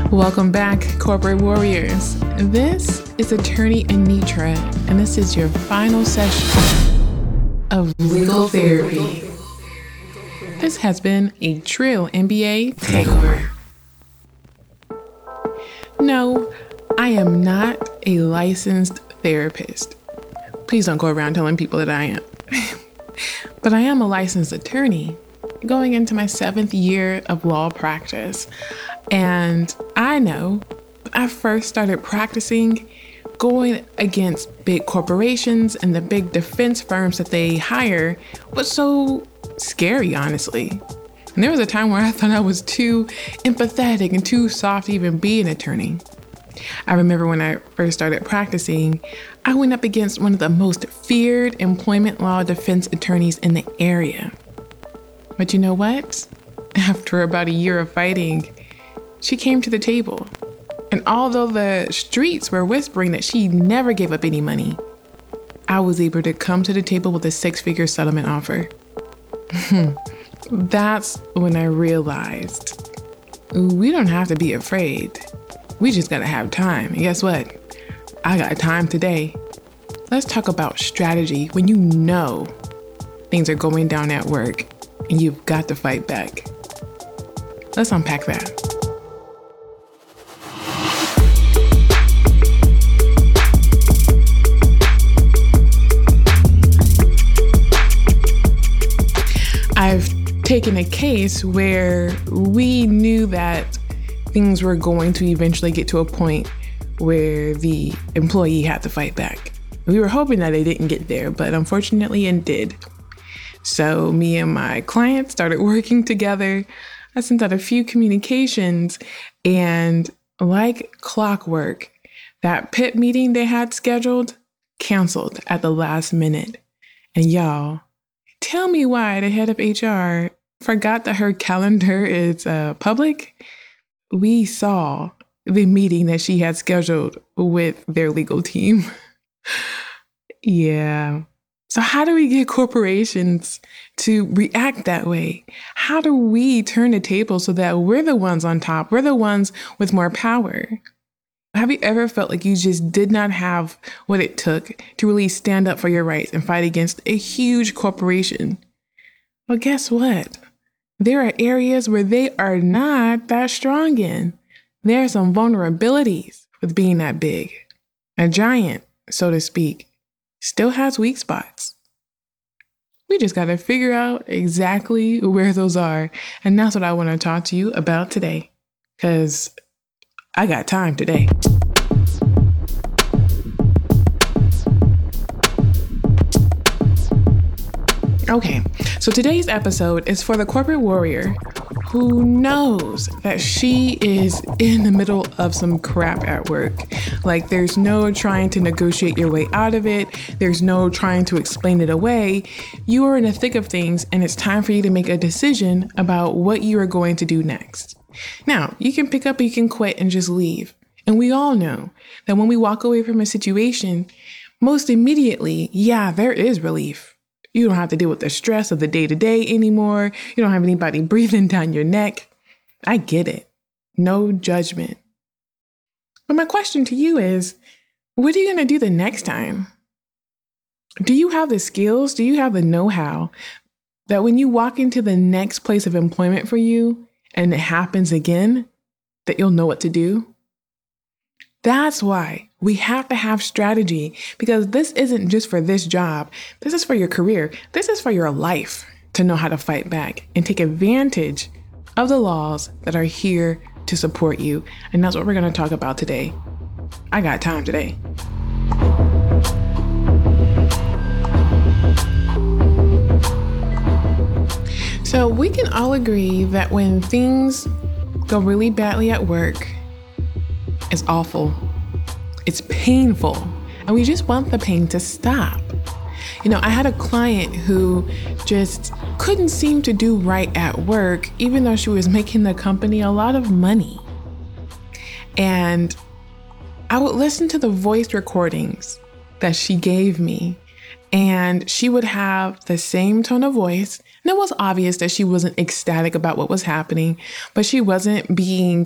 Welcome back, corporate warriors. This is attorney Anitra, and this is your final session of legal therapy. This has been a Trill MBA takeover. No, I am not a licensed therapist. Please don't go around telling people that I am. But I am a licensed attorney, going into my 7th year of law practice. And I know I first started practicing going against big corporations and the big defense firms that they hire was so scary, honestly. And there was a time where I thought I was too empathetic and too soft to even be an attorney. I remember when I first started practicing, I went up against one of the most feared employment law defense attorneys in the area. But you know what? After about a year of fighting, she came to the table. And although the streets were whispering that she never gave up any money, I was able to come to the table with a 6-figure settlement offer. That's when I realized we don't have to be afraid. We just gotta have time. And guess what? I got time today. Let's talk about strategy when you know things are going down at work and you've got to fight back. Let's unpack that. I've taken a case where we knew that things were going to eventually get to a point where the employee had to fight back. We were hoping that they didn't get there, but unfortunately it did. So me and my client started working together. I sent out a few communications, and like clockwork, that PIP meeting they had scheduled canceled at the last minute. And y'all, tell me why the head of HR forgot that her calendar is public. We saw the meeting that she had scheduled with their legal team. Yeah. So how do we get corporations to react that way? How do we turn the table so that we're the ones on top? We're the ones with more power. Have you ever felt like you just did not have what it took to really stand up for your rights and fight against a huge corporation? Well, guess what? There are areas where they are not that strong in. There are some vulnerabilities with being that big. A giant, so to speak, still has weak spots. We just got to figure out exactly where those are. And that's what I want to talk to you about today, because I got time today. Okay, so today's episode is for the corporate warrior who knows that she is in the middle of some crap at work. Like, there's no trying to negotiate your way out of it. There's no trying to explain it away. You are in the thick of things, and it's time for you to make a decision about what you are going to do next. Now, you can pick up, you can quit and just leave. And we all know that when we walk away from a situation, most immediately, there is relief. You don't have to deal with the stress of the day-to-day anymore. You don't have anybody breathing down your neck. I get it. No judgment. But my question to you is, what are you going to do the next time? Do you have the skills? Do you have the know-how that when you walk into the next place of employment for you and it happens again, that you'll know what to do? That's why we have to have strategy, because this isn't just for this job. This is for your career. This is for your life, to know how to fight back and take advantage of the laws that are here to support you. And that's what we're going to talk about today. I got time today. So we can all agree that when things go really badly at work, it's awful. It's painful. And we just want the pain to stop. You know, I had a client who just couldn't seem to do right at work, even though she was making the company a lot of money. And I would listen to the voice recordings that she gave me, and she would have the same tone of voice. And it was obvious that she wasn't ecstatic about what was happening, but she wasn't being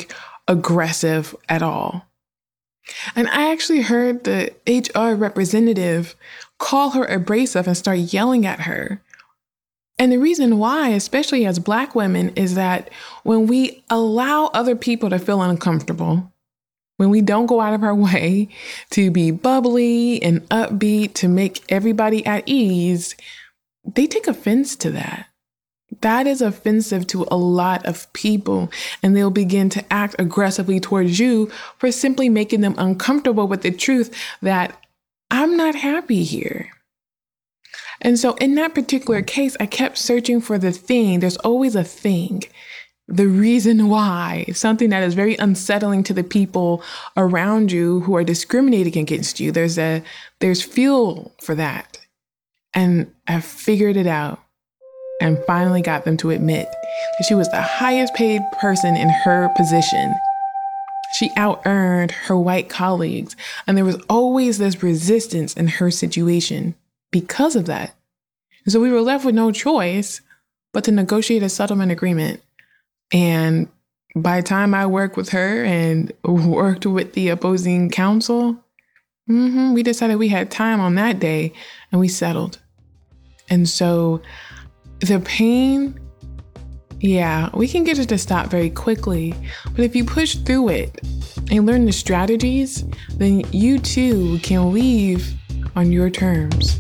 aggressive at all. And I actually heard the HR representative call her abrasive and start yelling at her. And the reason why, especially as Black women, is that when we allow other people to feel uncomfortable, when we don't go out of our way to be bubbly and upbeat to make everybody at ease, they take offense to that. That is offensive to a lot of people, and they'll begin to act aggressively towards you for simply making them uncomfortable with the truth that I'm not happy here. And so in that particular case, I kept searching for the thing. There's always a thing, the reason why, something that is very unsettling to the people around you who are discriminating against you. There's fuel for that. And I figured it out and finally got them to admit that she was the highest paid person in her position. She out-earned her white colleagues, and there was always this resistance in her situation because of that. And so we were left with no choice but to negotiate a settlement agreement. And by the time I worked with her and worked with the opposing counsel, we decided we had time on that day and we settled. And so the pain, we can get it to stop very quickly. But if you push through it and learn the strategies, then you too can leave on your terms.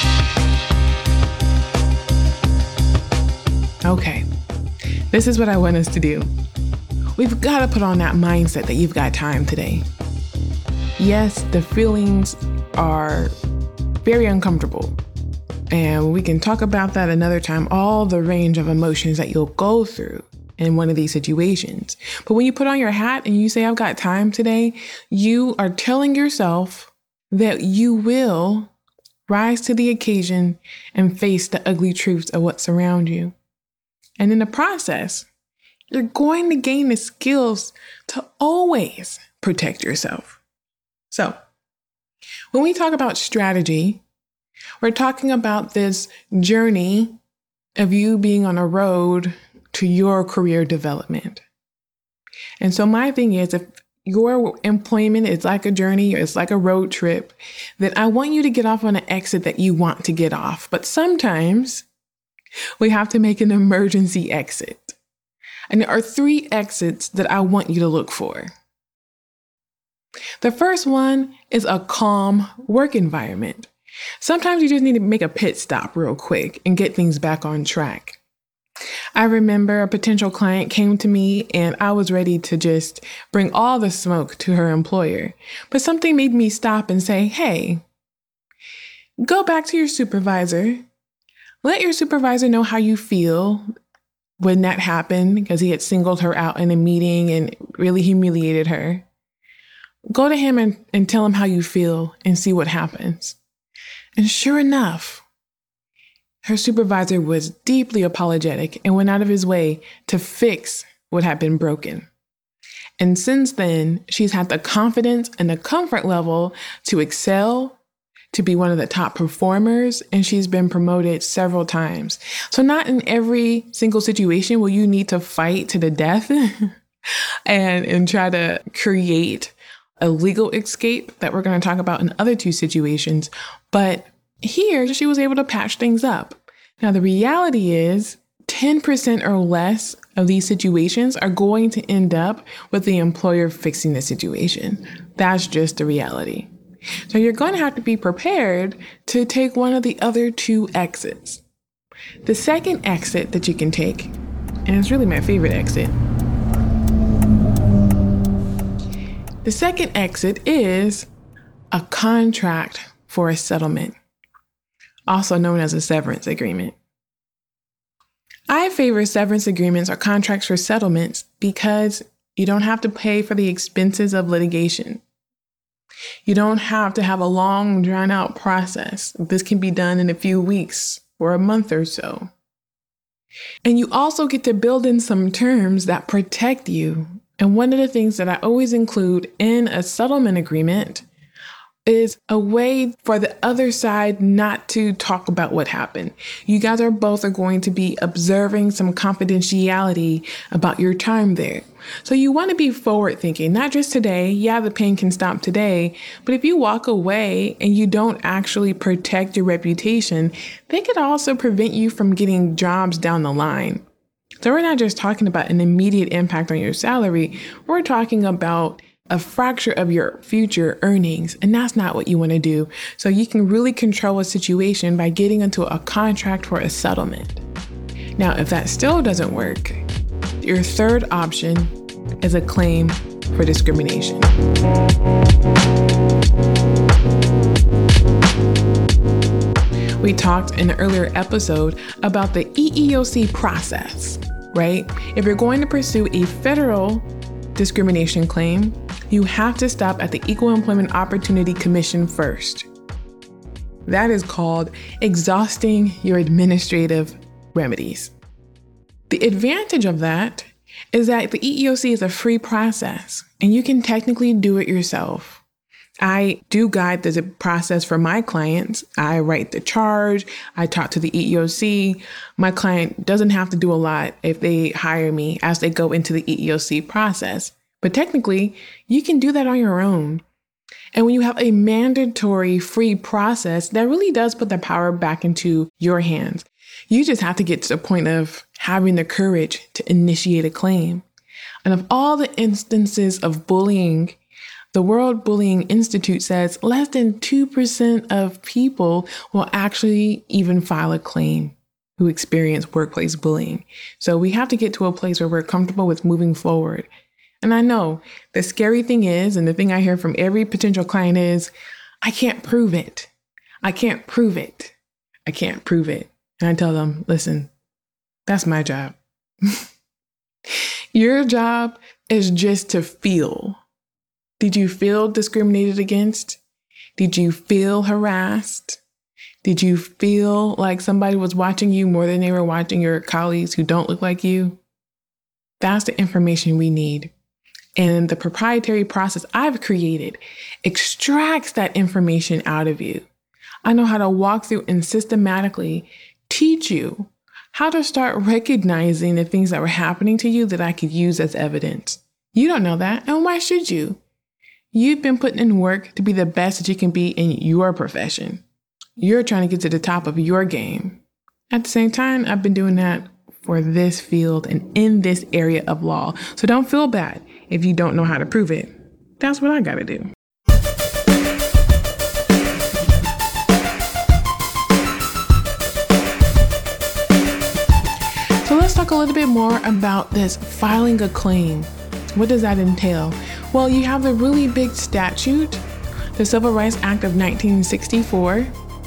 Okay, this is what I want us to do. We've got to put on that mindset that you've got time today. Yes, the feelings are very uncomfortable. And we can talk about that another time, all the range of emotions that you'll go through in one of these situations. But when you put on your hat and you say, I've got time today, you are telling yourself that you will rise to the occasion and face the ugly truths of what's around you. And in the process, you're going to gain the skills to always protect yourself. So when we talk about strategy, we're talking about this journey of you being on a road to your career development. And so my thing is, if your employment is like a journey, or it's like a road trip, that I want you to get off on an exit that you want to get off. But sometimes we have to make an emergency exit. And there are 3 exits that I want you to look for. The first one is a calm work environment. Sometimes you just need to make a pit stop real quick and get things back on track. I remember a potential client came to me and I was ready to just bring all the smoke to her employer. But something made me stop and say, hey, go back to your supervisor. Let your supervisor know how you feel when that happened, because he had singled her out in a meeting and really humiliated her. Go to him and tell him how you feel and see what happens. And sure enough, her supervisor was deeply apologetic and went out of his way to fix what had been broken. And since then, she's had the confidence and the comfort level to excel, to be one of the top performers, and she's been promoted several times. So not in every single situation will you need to fight to the death and try to create a legal escape that we're going to talk about in other 2 situations. But here, she was able to patch things up. Now, the reality is 10% or less of these situations are going to end up with the employer fixing the situation. That's just the reality. So you're going to have to be prepared to take one of the other 2 exits. The second exit that you can take, and it's really my favorite exit, the second exit is a contract for a settlement, also known as a severance agreement. I favor severance agreements or contracts for settlements because you don't have to pay for the expenses of litigation. You don't have to have a long, drawn-out process. This can be done in a few weeks or a month or so. And you also get to build in some terms that protect you. And one of the things that I always include in a settlement agreement is a way for the other side not to talk about what happened. You guys are going to be observing some confidentiality about your time there. So you want to be forward thinking, not just today. Yeah, the pain can stop today. But if you walk away and you don't actually protect your reputation, they could also prevent you from getting jobs down the line. So we're not just talking about an immediate impact on your salary. We're talking about a fracture of your future earnings, and that's not what you want to do. So you can really control a situation by getting into a contract for a settlement. Now, if that still doesn't work, your third option is a claim for discrimination. We talked in an earlier episode about the EEOC process, right? If you're going to pursue a federal discrimination claim, you have to stop at the Equal Employment Opportunity Commission first. That is called exhausting your administrative remedies. The advantage of that is that the EEOC is a free process and you can technically do it yourself. I do guide the process for my clients. I write the charge. I talk to the EEOC. My client doesn't have to do a lot if they hire me as they go into the EEOC process. But technically, you can do that on your own. And when you have a mandatory free process, that really does put the power back into your hands. You just have to get to the point of having the courage to initiate a claim. And of all the instances of bullying, the World Bullying Institute says less than 2% of people will actually even file a claim who experience workplace bullying. So we have to get to a place where we're comfortable with moving forward. And I know the scary thing is, and the thing I hear from every potential client is, I can't prove it. I can't prove it. I can't prove it. And I tell them, listen, that's my job. Your job is just to feel. Did you feel discriminated against? Did you feel harassed? Did you feel like somebody was watching you more than they were watching your colleagues who don't look like you? That's the information we need. And the proprietary process I've created extracts that information out of you. I know how to walk through and systematically teach you how to start recognizing the things that were happening to you that I could use as evidence. You don't know that, and why should you? You've been putting in work to be the best that you can be in your profession. You're trying to get to the top of your game. At the same time, I've been doing that for this field and in this area of law. So don't feel bad if you don't know how to prove it. That's what I got to do. So let's talk a little bit more about this filing a claim. What does that entail? Well, you have the really big statute, the Civil Rights Act of 1964,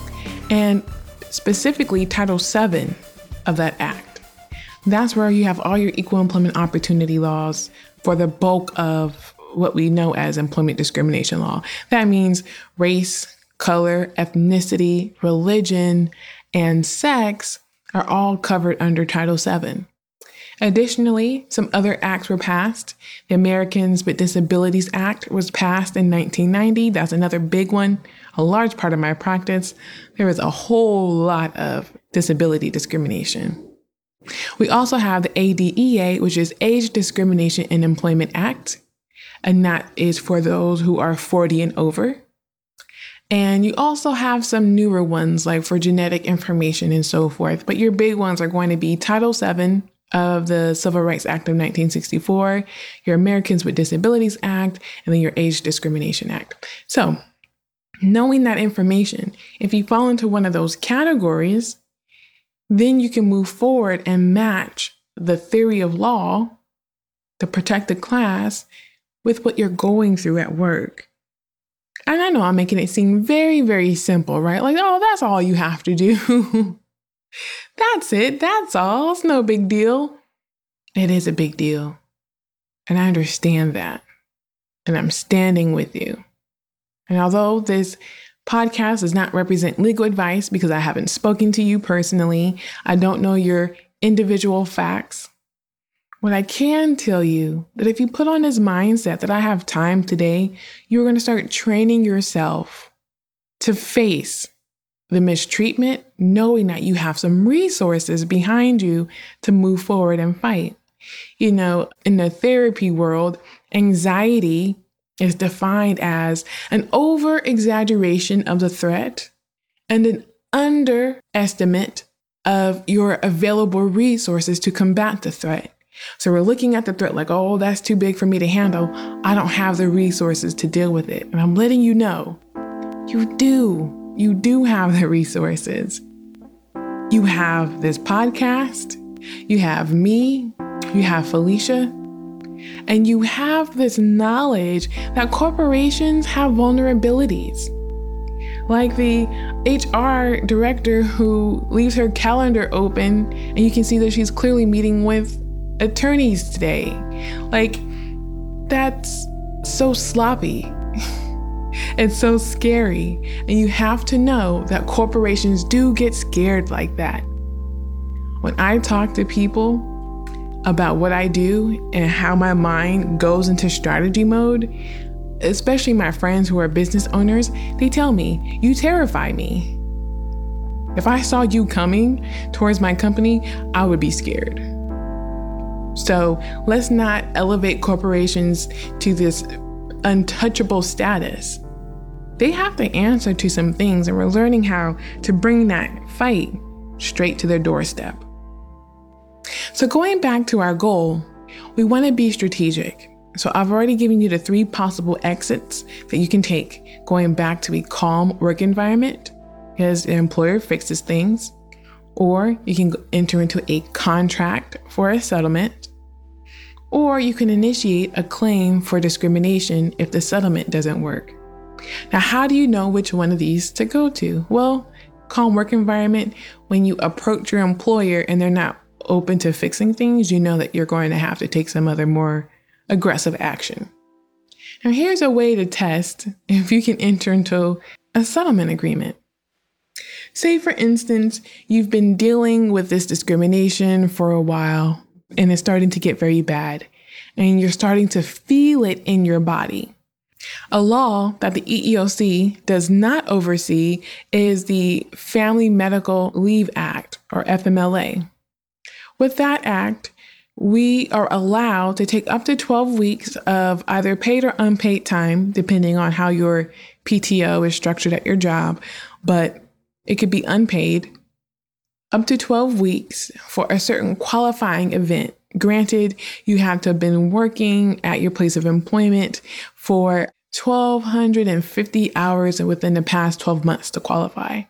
and specifically Title VII of that act. That's where you have all your equal employment opportunity laws for the bulk of what we know as employment discrimination law. That means race, color, ethnicity, religion, and sex are all covered under Title VII. Additionally, some other acts were passed. The Americans with Disabilities Act was passed in 1990. That's another big one, a large part of my practice. There is a whole lot of disability discrimination. We also have the ADEA, which is Age Discrimination in Employment Act, and that is for those who are 40 and over. And you also have some newer ones like for genetic information and so forth, but your big ones are going to be Title VII of the Civil Rights Act of 1964, your Americans with Disabilities Act, and then your Age Discrimination Act. So knowing that information, if you fall into one of those categories, then you can move forward and match the theory of law, the protected class, with what you're going through at work. And I know I'm making it seem very, very simple, right? Like, oh, that's all you have to do. That's it. That's all. It's no big deal. It is a big deal. And I understand that. And I'm standing with you. And although this podcast does not represent legal advice because I haven't spoken to you personally, I don't know your individual facts. What I can tell you that if you put on this mindset that I have time today, you're going to start training yourself to face the mistreatment, knowing that you have some resources behind you to move forward and fight. In the therapy world, anxiety is defined as an over-exaggeration of the threat and an underestimate of your available resources to combat the threat. So we're looking at the threat like, oh, that's too big for me to handle. I don't have the resources to deal with it. And I'm letting you know, you do. You do have the resources. You have this podcast. You have me. You have Felicia. And you have this knowledge that corporations have vulnerabilities. Like the HR director who leaves her calendar open and you can see that she's clearly meeting with attorneys today. Like, that's so sloppy. It's so scary. And you have to know that corporations do get scared like that. When I talk to people about what I do and how my mind goes into strategy mode, especially my friends who are business owners, they tell me, you terrify me. If I saw you coming towards my company, I would be scared. So let's not elevate corporations to this untouchable status. They have to answer to some things, and we're learning how to bring that fight straight to their doorstep. So going back to our goal, we want to be strategic. So I've already given you the 3 possible exits that you can take, going back to a calm work environment as the employer fixes things, or you can enter into a contract for a settlement, or you can initiate a claim for discrimination if the settlement doesn't work. Now, how do you know which one of these to go to? Well, calm work environment, when you approach your employer and they're not open to fixing things, you know that you're going to have to take some other more aggressive action. Now, here's a way to test if you can enter into a settlement agreement. Say, for instance, you've been dealing with this discrimination for a while and it's starting to get very bad and you're starting to feel it in your body. A law that the EEOC does not oversee is the Family Medical Leave Act, or FMLA. With that act, we are allowed to take up to 12 weeks of either paid or unpaid time, depending on how your PTO is structured at your job, but it could be unpaid, up to 12 weeks for a certain qualifying event. Granted, you have to have been working at your place of employment for 1,250 hours within the past 12 months to qualify.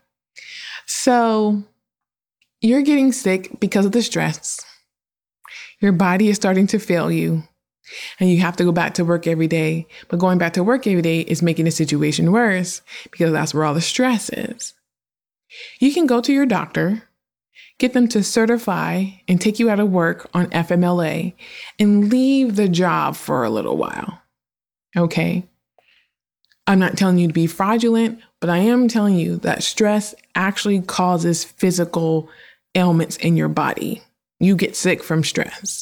So you're getting sick because of the stress. Your body is starting to fail you and you have to go back to work every day. But going back to work every day is making the situation worse because that's where all the stress is. You can go to your doctor, get them to certify and take you out of work on FMLA and leave the job for a little while. Okay? I'm not telling you to be fraudulent, but I am telling you that stress actually causes physical ailments in your body. You get sick from stress.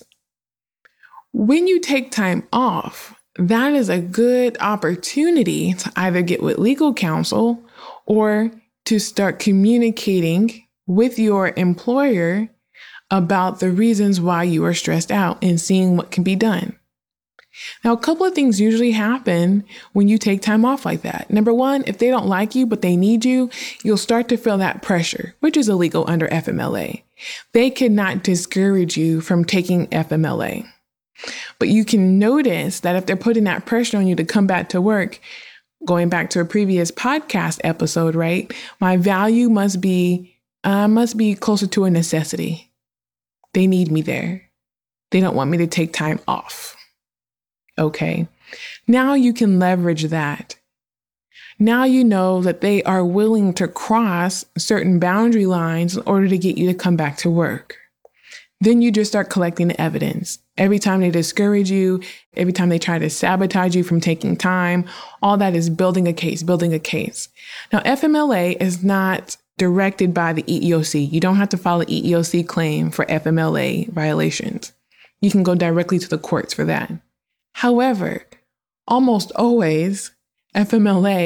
When you take time off, that is a good opportunity to either get with legal counsel or to start communicating with your employer about the reasons why you are stressed out and seeing what can be done. Now, a couple of things usually happen when you take time off like that. Number one, if they don't like you, but they need you, you'll start to feel that pressure, which is illegal under FMLA. They cannot discourage you from taking FMLA. But you can notice that if they're putting that pressure on you to come back to work, going back to a previous podcast episode, right? My value must be closer to a necessity. They need me there. They don't want me to take time off. Okay. Now you can leverage that. Now you know that they are willing to cross certain boundary lines in order to get you to come back to work. Then you just start collecting the evidence. Every time they discourage you, every time they try to sabotage you from taking time, all that is building a case. Now, FMLA is not directed by the EEOC. You don't have to file an EEOC claim for FMLA violations. You can go directly to the courts for that. However, almost always, FMLA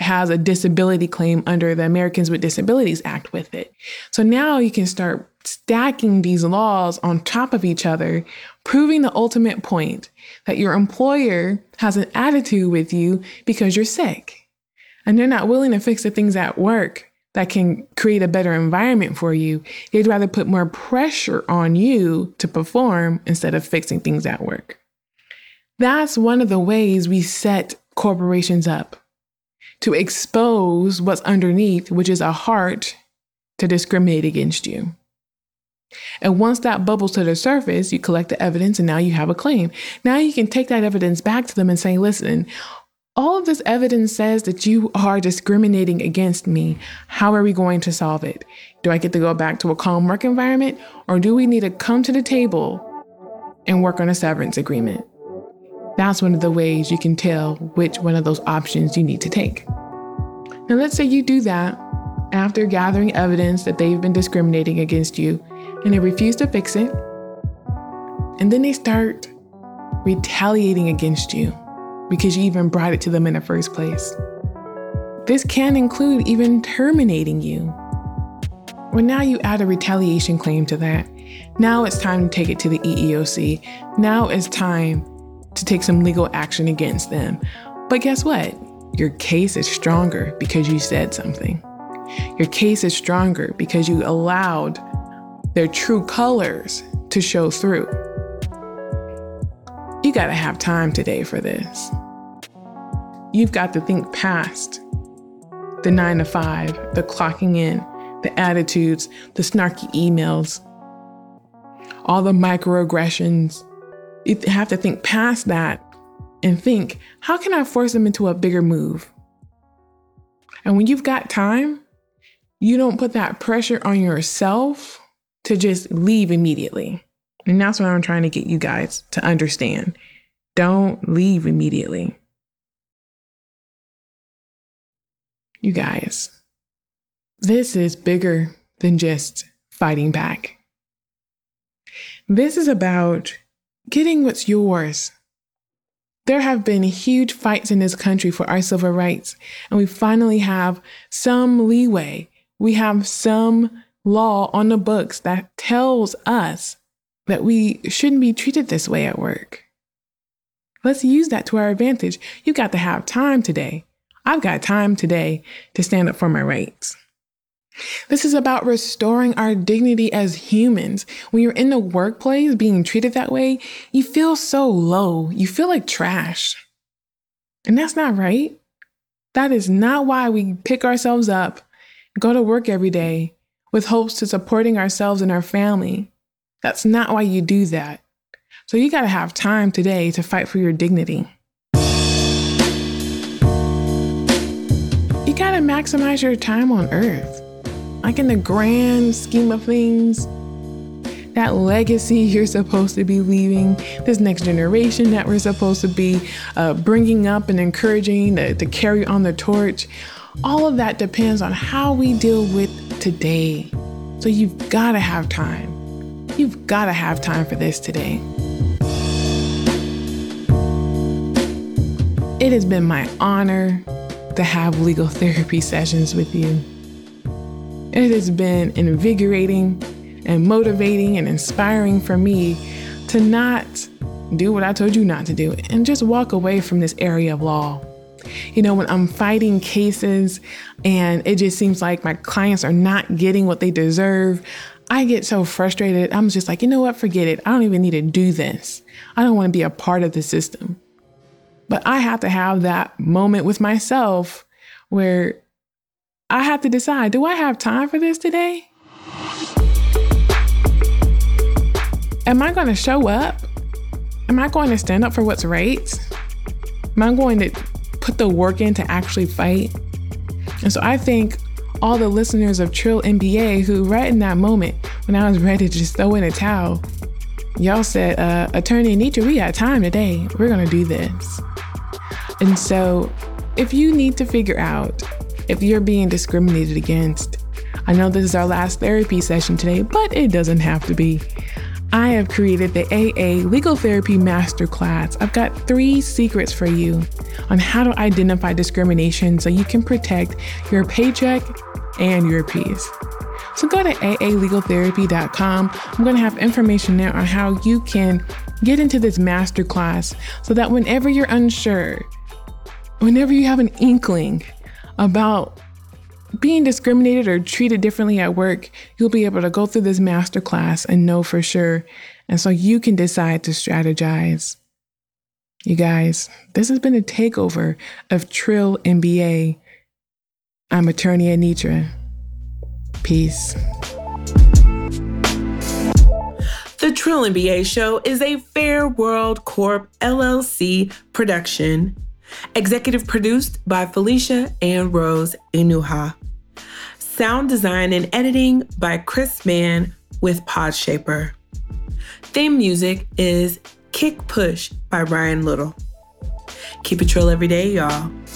has a disability claim under the Americans with Disabilities Act with it. So now you can start stacking these laws on top of each other, proving the ultimate point that your employer has an attitude with you because you're sick. And they're not willing to fix the things at work that can create a better environment for you. They'd rather put more pressure on you to perform instead of fixing things at work. That's one of the ways we set corporations up, to expose what's underneath, which is a heart to discriminate against you. And once that bubbles to the surface, you collect the evidence and now you have a claim. Now you can take that evidence back to them and say, listen, all of this evidence says that you are discriminating against me. How are we going to solve it? Do I get to go back to a calm work environment, or do we need to come to the table and work on a severance agreement? That's one of the ways you can tell which one of those options you need to take. Now, let's say you do that after gathering evidence that they've been discriminating against you and they refuse to fix it. And then they start retaliating against you because you even brought it to them in the first place. This can include even terminating you. Well, now you add a retaliation claim to that. Now it's time to take it to the EEOC. Now it's time to take some legal action against them. But guess what? Your case is stronger because you said something. Your case is stronger because you allowed their true colors to show through. You gotta have time today for this. You've got to think past the 9 to 5, the clocking in, the attitudes, the snarky emails, all the microaggressions. You have to think past that and think, how can I force them into a bigger move? And when you've got time, you don't put that pressure on yourself to just leave immediately. And that's what I'm trying to get you guys to understand. Don't leave immediately. You guys, this is bigger than just fighting back. This is about getting what's yours. There have been huge fights in this country for our civil rights, and we finally have some leeway. We have some law on the books that tells us that we shouldn't be treated this way at work. Let's use that to our advantage. You've got to have time today. I've got time today to stand up for my rights. This is about restoring our dignity as humans. When you're in the workplace being treated that way, you feel so low. You feel like trash. And that's not right. That is not why we pick ourselves up, go to work every day with hopes to supporting ourselves and our family. That's not why you do that. So you got to have time today to fight for your dignity. You got to maximize your time on earth. Like in the grand scheme of things, that legacy you're supposed to be leaving, this next generation that we're supposed to be bringing up and encouraging to carry on the torch, all of that depends on how we deal with today. So you've got to have time. You've got to have time for this today. It has been my honor to have legal therapy sessions with you. It has been invigorating and motivating and inspiring for me to not do what I told you not to do and just walk away from this area of law. You know, when I'm fighting cases and it just seems like my clients are not getting what they deserve, I get so frustrated. I'm just like, you know what? Forget it. I don't even need to do this. I don't want to be a part of the system. But I have to have that moment with myself where I have to decide, do I have time for this today? Am I going to show up? Am I going to stand up for what's right? Am I going to put the work in to actually fight? And so I think all the listeners of Trill MBA who right in that moment when I was ready to just throw in a towel, y'all said, Attorney Anitra, we got time today. We're going to do this. And so if you need to figure out if you're being discriminated against, I know this is our last therapy session today, but it doesn't have to be. I have created the AA Legal Therapy Masterclass. I've got 3 secrets for you on how to identify discrimination so you can protect your paycheck and your peace. So go to aalegaltherapy.com. I'm going to have information there on how you can get into this masterclass so that whenever you're unsure, whenever you have an inkling about being discriminated or treated differently at work, you'll be able to go through this masterclass and know for sure. And so you can decide to strategize. You guys, this has been a takeover of Trill MBA. I'm attorney Anitra. Peace. The Trill MBA Show is a Fair World Corp LLC production. Executive produced by Felicia and Rose Inuha. Sound design and editing by Chris Mann with Podshaper. Theme music is Kick Push by Ryan Little. Keep it trill every day, y'all.